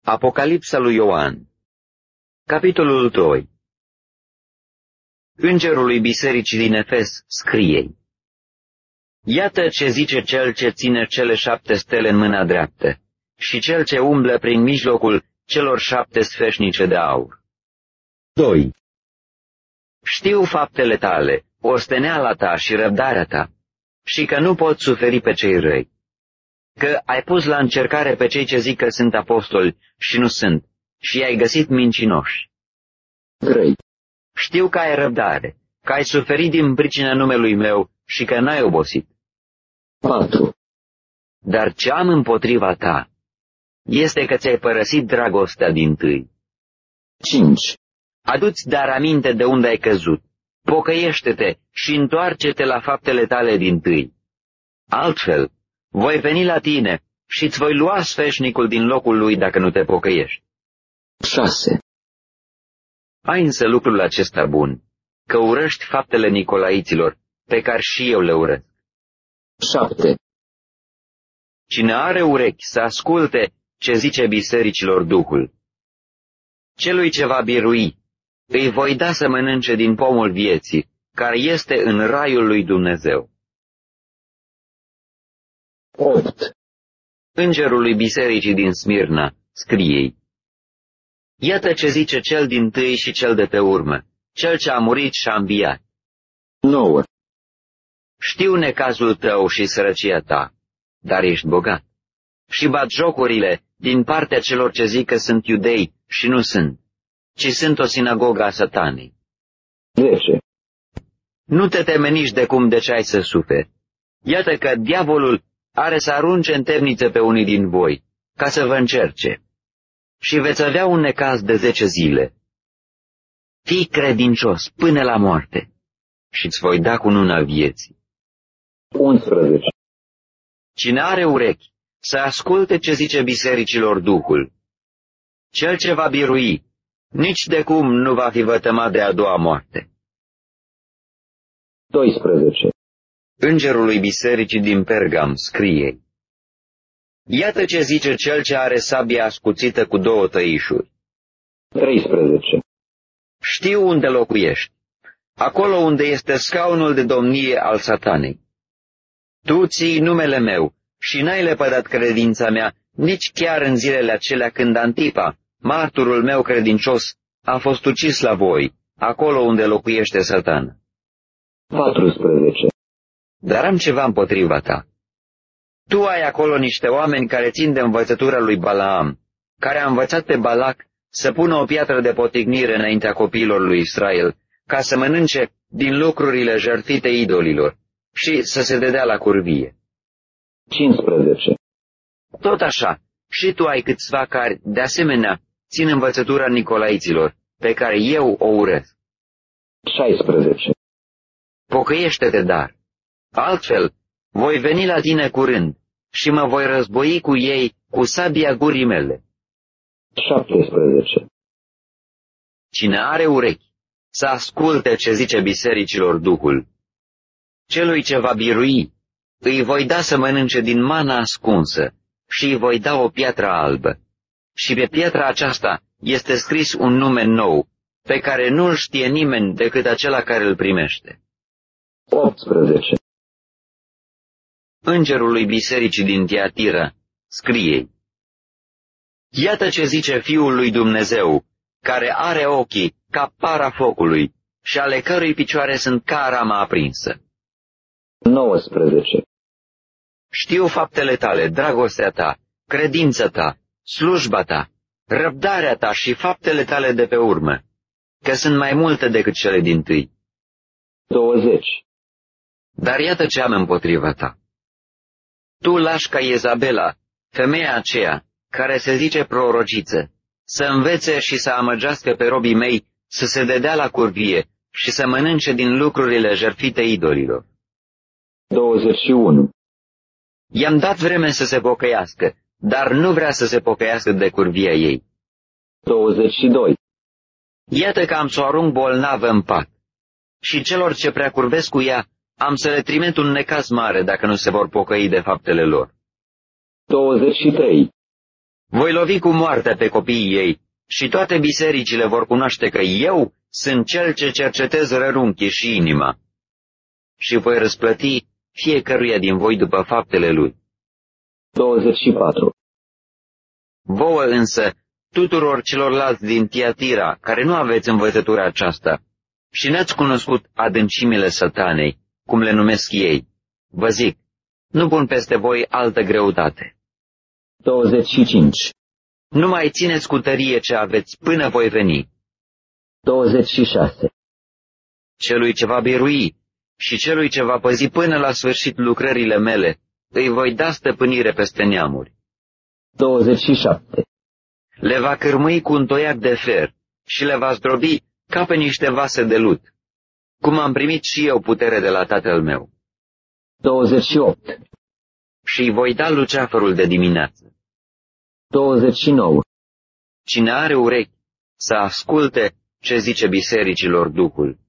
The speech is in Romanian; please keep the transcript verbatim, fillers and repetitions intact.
Apocalipsa lui Ioan. Capitolul doi. Îngerului bisericii din Efes scrie: Iată ce zice cel ce ține cele șapte stele în mâna dreaptă și cel ce umblă prin mijlocul celor șapte sfeșnice de aur. doi. Știu faptele tale, osteneala ta și răbdarea ta, și că nu poți suferi pe cei răi, că ai pus la încercare pe cei ce zic că sunt apostoli și nu sunt, și i-ai găsit mincinoși. trei. Știu că ai răbdare, că ai suferit din pricina numelui meu și că n-ai obosit. patru. Dar ce am împotriva ta este că ți-ai părăsit dragostea dintâi. cinci. Adu-ți dar aminte de unde ai căzut, pocăiește-te și întoarce-te la faptele tale dintâi. Altfel, voi veni la tine și îți voi lua sfeșnicul din locul lui dacă nu te pocăiești. șase. Ai însă lucrul acesta bun, că urăști faptele nicolaiților, pe care și eu le urăsc. șapte. Cine are urechi să asculte ce zice bisericilor Duhul. Celui ce va birui, îi voi da să mănânce din pomul vieții, care este în raiul lui Dumnezeu. opt. Îngerului bisericii din Smirna scrie: Iată ce zice cel dintâi și cel de pe urmă, cel ce a murit și a înviat. nouă. Știu necazul tău și sărăcia ta, dar ești bogat, și batjocurile din partea celor ce zic că sunt iudei și nu sunt, ci sunt o sinagogă a Satanei. zece. Nu te teme nici de cum de ce ai să suferi. Iată că diavolul are să arunce în temniță pe unii din voi, ca să vă încerce, și veți avea un necaz de zece zile. Fii credincios până la moarte și îți voi da cununa vieții. unsprezece. Cine are urechi, să asculte ce zice bisericilor Duhul. Cel ce va birui, nici de cum nu va fi vătămat de a doua moarte. doisprezece. Îngerului bisericii din Pergam scrie: Iată ce zice cel ce are sabia ascuțită cu două tăișuri. treisprezece. Știu unde locuiești, acolo unde este scaunul de domnie al Satanei. Tu ții numele meu și n-ai lepădat credința mea nici chiar în zilele acelea când Antipa, marturul meu credincios, a fost ucis la voi, acolo unde locuiește Satana. paisprezece. Dar am ceva împotriva ta. Tu ai acolo niște oameni care țin de învățătura lui Balaam, care a învățat pe Balac să pună o piatră de potignire înaintea copiilor lui Israel, ca să mănânce din lucrurile jertfite idolilor și să se dedea la curvie. cincisprezece. Tot așa, și tu ai câțiva care, de asemenea, țin învățătura nicolaiților, pe care eu o urăsc. șaisprezece. Pocăiește-te, dar, altfel voi veni la tine curând și mă voi război cu ei cu sabia gurii mele. șaptesprezece. Cine are urechi, să asculte ce zice bisericilor Duhul. Celui ce va birui, îi voi da să mănânce din mana ascunsă și îi voi da o piatră albă. Și pe piatra aceasta este scris un nume nou, pe care nu-l știe nimeni decât acela care îl primește. optsprezece. Îngerului bisericii din Tiatira scrie: Iată ce zice Fiul lui Dumnezeu, care are ochii ca para focului și ale cărui picioare sunt ca arama aprinsă. nouăsprezece. Știu faptele tale, dragostea ta, credința ta, slujba ta, răbdarea ta și faptele tale de pe urmă, că sunt mai multe decât cele dintâi. douăzeci. Dar iată ce am împotriva ta. Tu lași ca Izabela, femeia aceea, care se zice prorociță, să învețe și să amăgească pe robii mei să se dedea la curvie și să mănânce din lucrurile jertfite idolilor. douăzeci și unu. I-am dat vreme să se pocăiască, dar nu vrea să se pocăiască de curvia ei. douăzeci și doi. Iată că am să o arunc bolnavă în pat și celor ce prea curvesc cu ea am să le trimit un necaz mare dacă nu se vor pocăi de faptele lor. douăzeci și trei. Voi lovi cu moartea pe copiii ei și toate bisericile vor cunoaște că eu sunt cel ce cercetez rărunchii și inima. Și voi răsplăti fiecăruia din voi după faptele lui. douăzeci și patru. Vouă însă, tuturor celorlalți din Tiatira, care nu aveți învățătura aceasta și n-ați cunoscut adâncimile satanei, cum le numesc ei, vă zic, nu pun peste voi altă greutate. douăzeci și cinci. Nu mai țineți cu tărie ce aveți până voi veni. douăzeci și șase. Celui ce va birui și celui ce va păzi până la sfârșit lucrările mele, îi voi da stăpânire peste neamuri. douăzeci și șapte. Le va cârmui cu un toiac de fer și le va zdrobi ca pe niște vase de lut, cum am primit și eu putere de la tatăl meu. douăzeci și opt. Și îi voi da luceafărul de dimineață. douăzeci și nouă. Cine are urechi să asculte ce zice bisericilor Duhul.